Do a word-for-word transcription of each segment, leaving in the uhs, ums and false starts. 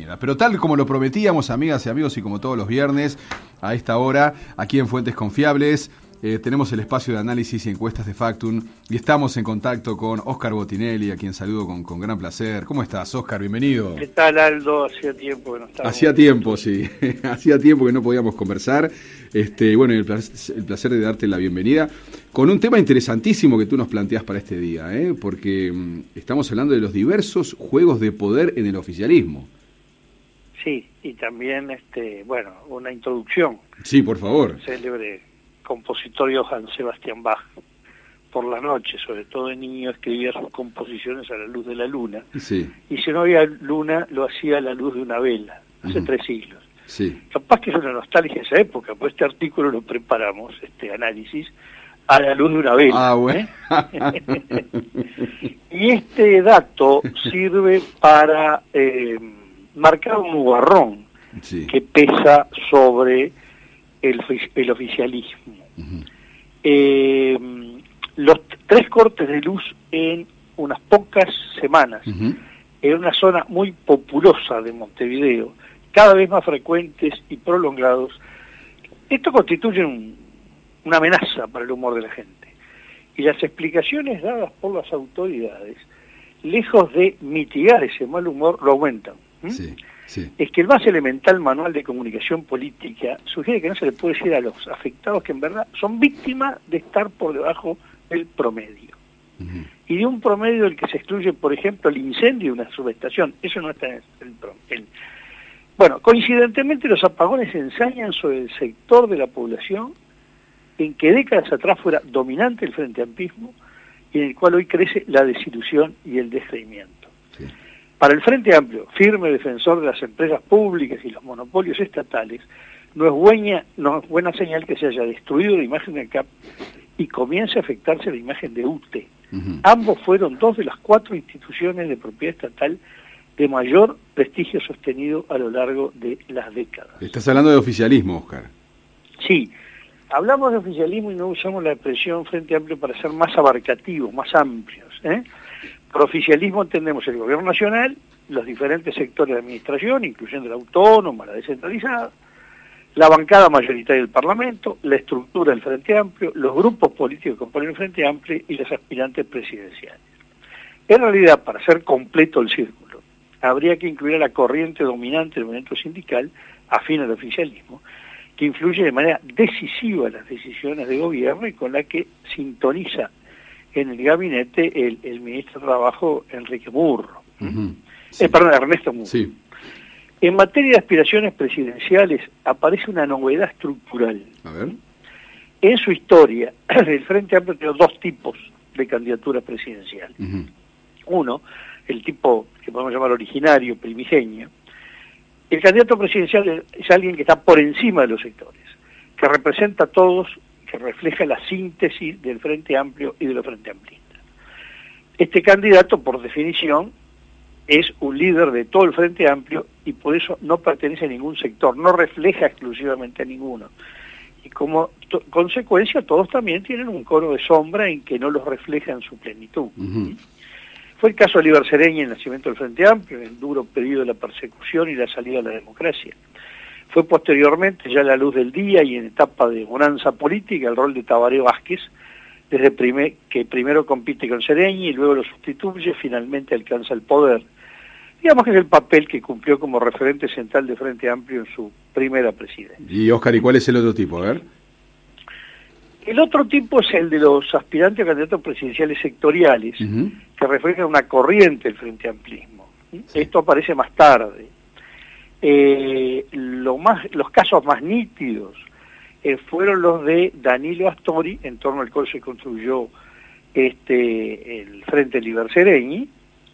compañera. Pero tal como lo prometíamos, amigas y amigos, y como todos los viernes, a esta hora, aquí en Fuentes Confiables, eh, tenemos el espacio de análisis y encuestas de Factum, y estamos en contacto con Óscar Botinelli, a quien saludo con, con gran placer. ¿Cómo estás, Óscar? Bienvenido. ¿Qué tal, Aldo? Hacía tiempo que no estábamos. Hacía tiempo, sí. Hacía tiempo que no podíamos conversar. Este, bueno, el placer, el placer de darte la bienvenida con un tema interesantísimo que tú nos planteas para este día, ¿eh? Porque um, estamos hablando de los diversos juegos de poder en el oficialismo. Sí, y también, este, bueno, una introducción. Sí, por favor. El célebre compositor Johann Sebastian Bach, por la noche, sobre todo de niño, escribía sus composiciones a la luz de la luna. Sí. Y si no había luna, lo hacía a la luz de una vela, hace uh-huh. tres siglos. Sí. Capaz que es una nostalgia esa época, pues este artículo lo preparamos, este análisis, a la luz de una vela. Ah, bueno. ¿eh? Y este dato sirve para eh, marcar un nubarrón sí. que pesa sobre el, el oficialismo. Uh-huh. Eh, los tres cortes de luz en unas pocas semanas, uh-huh. en una zona muy populosa de Montevideo, cada vez más frecuentes y prolongados, esto constituye un, una amenaza para el humor de la gente. Y las explicaciones dadas por las autoridades, lejos de mitigar ese mal humor, lo aumentan. ¿Mm? Sí, sí. Es que el más elemental manual de comunicación política sugiere que no se le puede decir a los afectados que en verdad son víctimas de estar por debajo del promedio. Uh-huh. Y de un promedio del que se excluye, por ejemplo, el incendio de una subestación. Eso no está en el promedio. Bueno, coincidentemente los apagones ensañan sobre el sector de la población en que décadas atrás fuera dominante el frente amplismo y en el cual hoy crece la desilusión y el descreimiento. Sí. Para el Frente Amplio, firme defensor de las empresas públicas y los monopolios estatales, no es buena, no es buena señal que se haya destruido la imagen del C A P y comience a afectarse la imagen de U T E. Uh-huh. Ambos fueron dos de las cuatro instituciones de propiedad estatal de mayor prestigio sostenido a lo largo de las décadas. Estás hablando de oficialismo, Óscar. Sí, hablamos de oficialismo y no usamos la expresión Frente Amplio para ser más abarcativos, más amplios. ¿eh? Por oficialismo entendemos el gobierno nacional, los diferentes sectores de administración, incluyendo la autónoma, la descentralizada, la bancada mayoritaria del Parlamento, la estructura del Frente Amplio, los grupos políticos que componen el Frente Amplio y los aspirantes presidenciales. En realidad, para ser completo el círculo, habría que incluir a la corriente dominante del movimiento sindical, afín al oficialismo, que influye de manera decisiva en las decisiones de gobierno y con la que sintoniza en el gabinete el, el ministro de Trabajo, Enrique Murro. Uh-huh. Sí. eh, perdón, Ernesto Murro. Sí. En materia de aspiraciones presidenciales aparece una novedad estructural. A ver. En su historia, el Frente Amplio tiene dos tipos de candidaturas presidenciales. Uh-huh. Uno, el tipo que podemos llamar originario, primigenio. El candidato presidencial es alguien que está por encima de los sectores, que representa a todos, que refleja la síntesis del Frente Amplio y de los Frente Amplistas. Este candidato, por definición, es un líder de todo el Frente Amplio y por eso no pertenece a ningún sector, no refleja exclusivamente a ninguno. Y como to- consecuencia, todos también tienen un cono de sombra en que no los refleja en su plenitud. Uh-huh. Fue el caso de Aníbal Sereni en el nacimiento del Frente Amplio, en el duro periodo de la persecución y la salida a la democracia. Fue posteriormente, ya a la luz del día y en etapa de bonanza política, el rol de Tabaré Vázquez, desde primer, que primero compite con Sereni y luego lo sustituye, finalmente alcanza el poder. Digamos que es el papel que cumplió como referente central de Frente Amplio en su primera presidencia. Y Óscar, ¿y cuál es el otro tipo? A ver. El otro tipo es el de los aspirantes a candidatos presidenciales sectoriales, uh-huh. que reflejan una corriente del Frente Amplismo. Sí. Esto aparece más tarde. Eh, lo más, los casos más nítidos eh, fueron los de Danilo Astori, en torno al cual se construyó este, el Frente Liber Sereni,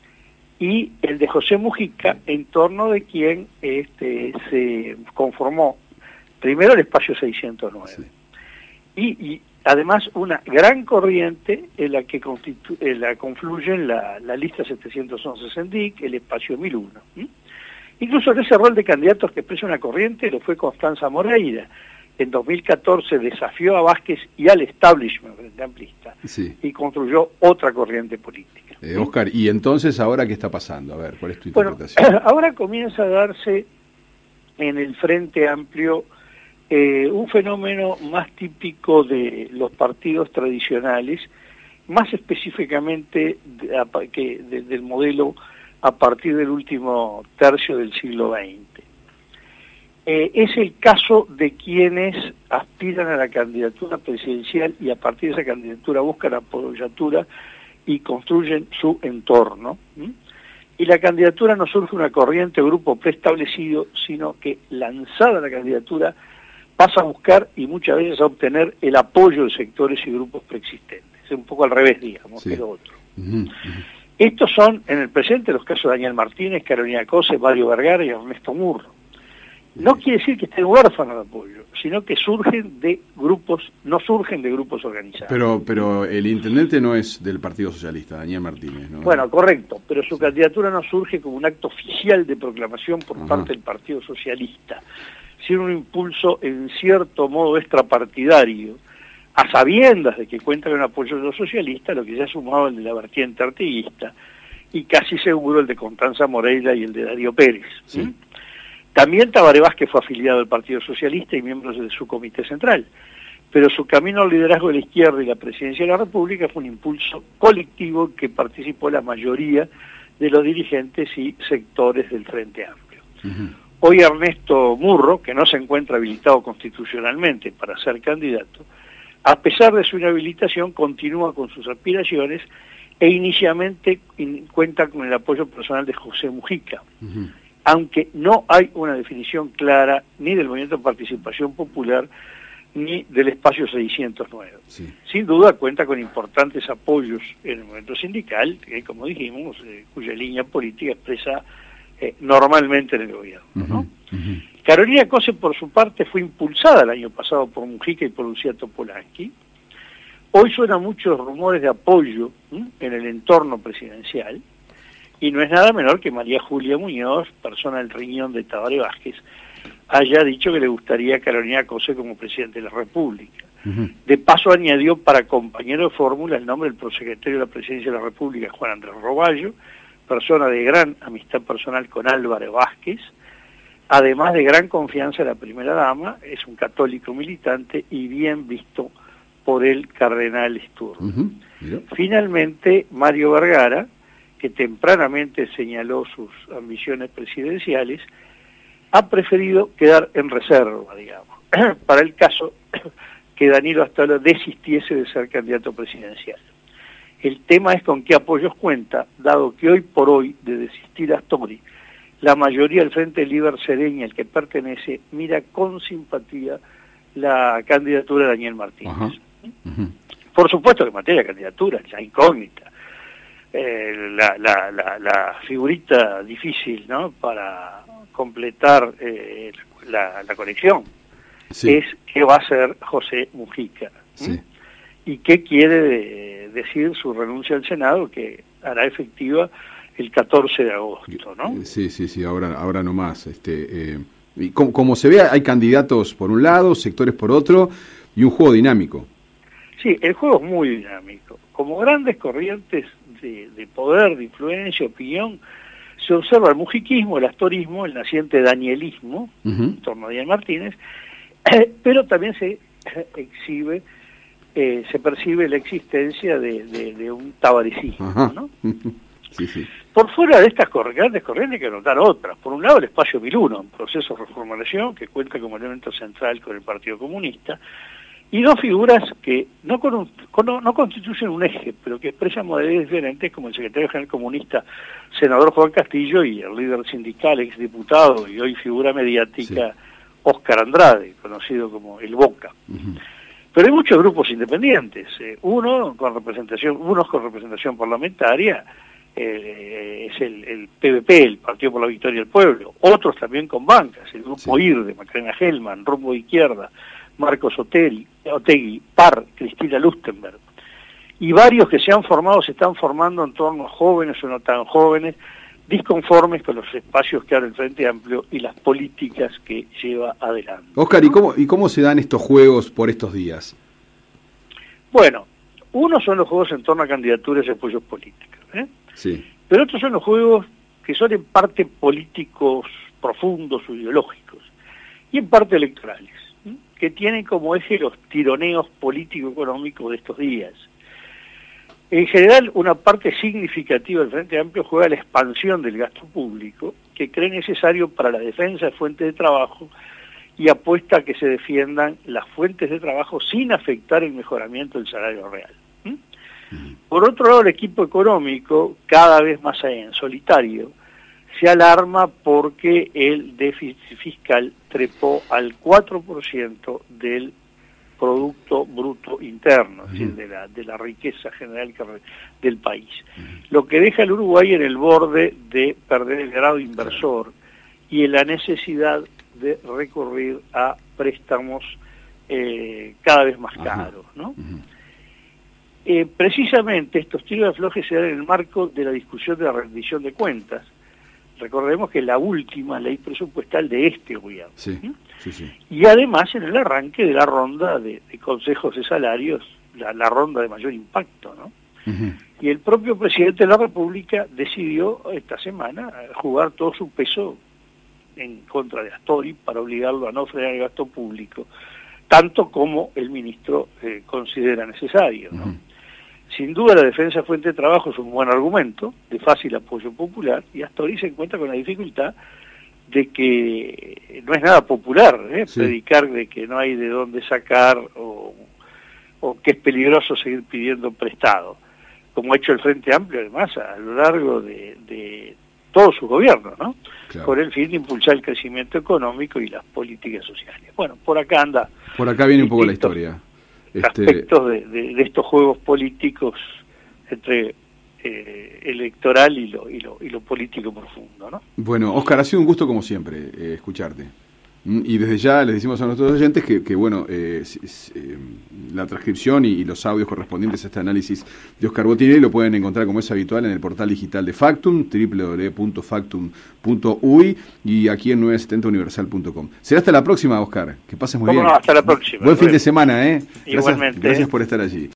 y el de José Mujica, en torno de quien este, se conformó primero el espacio seiscientos nueve. Sí. Y, y además una gran corriente en la que constitu en la confluyen la, la lista setecientos once Sendic, el espacio mil uno. ¿Mm? Incluso en ese rol de candidatos que expresa una corriente lo fue Constanza Moreira, en dos mil catorce desafió a Vázquez y al establishment frente amplista, sí, y construyó otra corriente política. Eh, Oscar, ¿y entonces ahora qué está pasando? A ver, ¿cuál es tu interpretación? Bueno, ahora comienza a darse en el Frente Amplio eh, un fenómeno más típico de los partidos tradicionales, más específicamente de, a, que de, del modelo a partir del último tercio del siglo veinte. Eh, es el caso de quienes aspiran a la candidatura presidencial y a partir de esa candidatura buscan apoyatura y construyen su entorno. ¿Mm? Y la candidatura no surge una corriente o grupo preestablecido, sino que lanzada la candidatura pasa a buscar y muchas veces a obtener el apoyo de sectores y grupos preexistentes. Es un poco al revés, digamos, sí, que lo otro. Uh-huh, uh-huh. Estos son, en el presente, los casos de Daniel Martínez, Carolina Cose, Mario Vergara y Ernesto Murro. No quiere decir que estén huérfanos de apoyo, sino que surgen de grupos, no surgen de grupos organizados. Pero pero el intendente no es del Partido Socialista, Daniel Martínez, ¿no? Bueno, correcto, pero su candidatura no surge como un acto oficial de proclamación por Ajá. parte del Partido Socialista, sino un impulso en cierto modo extrapartidario, a sabiendas de que cuenta con el apoyo de los socialistas, lo que ya ha sumado el de la vertiente artiguista, y casi seguro el de Constanza Moreira y el de Darío Pérez. Sí. ¿Mm? También Tabaré Vázquez fue afiliado al Partido Socialista y miembro de su comité central, pero su camino al liderazgo de la izquierda y la presidencia de la República fue un impulso colectivo que participó la mayoría de los dirigentes y sectores del Frente Amplio. Uh-huh. Hoy Ernesto Murro, que no se encuentra habilitado constitucionalmente para ser candidato, a pesar de su inhabilitación continúa con sus aspiraciones e inicialmente in, cuenta con el apoyo personal de José Mujica. Uh-huh. Aunque no hay una definición clara ni del Movimiento de Participación Popular ni del Espacio seiscientos nueve. Sí. Sin duda cuenta con importantes apoyos en el movimiento sindical, que como dijimos, eh, cuya línea política expresa eh, normalmente en el gobierno, ¿no? Uh-huh. Uh-huh. Carolina Cose, por su parte, fue impulsada el año pasado por Mujica y por Lucía Topolansky. Hoy suenan muchos rumores de apoyo ¿eh? en el entorno presidencial, y no es nada menor que María Julia Muñoz, persona del riñón de Tabaré Vázquez, haya dicho que le gustaría a Carolina Cose como presidente de la República. Uh-huh. De paso añadió para compañero de fórmula el nombre del prosecretario de la Presidencia de la República, Juan Andrés Roballo, persona de gran amistad personal con Álvaro Vázquez, además de gran confianza en la primera dama, es un católico militante y bien visto por el cardenal Sturm. Uh-huh. Yeah. Finalmente, Mario Vergara, que tempranamente señaló sus ambiciones presidenciales, ha preferido quedar en reserva, digamos, para el caso que Danilo Astorga desistiese de ser candidato presidencial. El tema es con qué apoyos cuenta, dado que hoy por hoy, de desistir Astori, la mayoría del Frente Liber Sereña, al que pertenece, mira con simpatía la candidatura de Daniel Martínez. Uh-huh. Uh-huh. Por supuesto que en materia de candidatura, ya incógnita, Eh, la, la, la, la figurita difícil, ¿no?, para completar eh, la, la conexión, sí. es qué va a hacer José Mujica, sí. y qué quiere de, decir su renuncia al Senado, que hará efectiva el catorce de agosto, ¿no? Sí, sí, sí, ahora, ahora no más. Este, eh, y como, como se ve, hay candidatos por un lado, sectores por otro, y un juego dinámico. Sí, el juego es muy dinámico. Como grandes corrientes de, de poder, de influencia, opinión, se observa el mujiquismo, el astorismo, el naciente danielismo, uh-huh. en torno a Daniel Martínez, eh, pero también se eh, exhibe, eh, se percibe la existencia de, de, de un tabarecismo, uh-huh. ¿no? Sí, sí. Por fuera de estas grandes corrientes hay que notar otras. Por un lado, el Espacio mil uno, un proceso de reformulación que cuenta como elemento central con el Partido Comunista, y dos figuras que no, con un, con, no, no constituyen un eje, pero que expresan modalidades diferentes, como el secretario general comunista, senador Juan Castillo, y el líder sindical, exdiputado y hoy figura mediática, sí. Óscar Andrade, conocido como el Boca. Uh-huh. Pero hay muchos grupos independientes, eh, uno con representación, unos con representación parlamentaria, eh, es el, el P V P, el Partido por la Victoria del Pueblo, otros también con bancas, el grupo sí. I R de Macarena Hellman, Rumbo de Izquierda, Marcos Otegui, Otegui, P A R, Cristina Lustenberg, y varios que se han formado, se están formando en torno a jóvenes o no tan jóvenes, disconformes con los espacios que abre el Frente Amplio y las políticas que lleva adelante. Oscar, ¿y cómo, ¿y cómo se dan estos juegos por estos días? Bueno, uno son los juegos en torno a candidaturas y apoyos políticos, ¿eh? Sí. Pero otros son los juegos que son en parte políticos profundos o ideológicos, y en parte electorales, ¿eh? Que tienen como eje los tironeos político-económicos de estos días. En general, una parte significativa del Frente Amplio juega la expansión del gasto público, que cree necesario para la defensa de fuentes de trabajo y apuesta a que se defiendan las fuentes de trabajo sin afectar el mejoramiento del salario real. ¿Mm? Por otro lado, el equipo económico, cada vez más en solitario, se alarma porque el déficit fiscal trepó al cuatro por ciento del Producto Bruto Interno, es decir, de la, de la riqueza general que, del país. Lo que deja al Uruguay en el borde de perder el grado inversor y en la necesidad de recurrir a préstamos eh, cada vez más caros, ¿no? Eh, precisamente estos tiros de afloje se dan en el marco de la discusión de la rendición de cuentas. Recordemos que es la última ley presupuestal de este gobierno. Sí, sí, sí. Y además en el arranque de la ronda de, de consejos de salarios, la, la ronda de mayor impacto, ¿no? Uh-huh. Y el propio presidente de la República decidió esta semana jugar todo su peso en contra de Astori para obligarlo a no frenar el gasto público, tanto como el ministro eh, considera necesario, ¿no? Uh-huh. Sin duda la defensa de fuente de trabajo es un buen argumento, de fácil apoyo popular, y Astori se encuentra con la dificultad de que no es nada popular, ¿eh? Sí. Predicar de que no hay de dónde sacar o, o que es peligroso seguir pidiendo prestado, como ha hecho el Frente Amplio además a lo largo de, de todo su gobierno, ¿no? Claro. Por el fin de impulsar el crecimiento económico y las políticas sociales. Bueno, por acá anda. Por acá viene un poco la historia. Este... aspectos de, de, de estos juegos políticos entre eh, electoral y lo, y, lo, y lo político profundo, ¿no? Bueno, Oscar, ha sido un gusto como siempre eh, escucharte. Y desde ya les decimos a nuestros oyentes que, que bueno, eh, eh, la transcripción y, y los audios correspondientes a este análisis de Oscar Botinelli lo pueden encontrar como es habitual en el portal digital de Factum, doble u doble u doble u punto factum punto u y y aquí en novecientos setenta universal punto com. Será hasta la próxima, Oscar. Que pases muy bien. No, hasta la próxima. Buen fin de semana, ¿eh? Igualmente. Gracias, gracias por estar allí.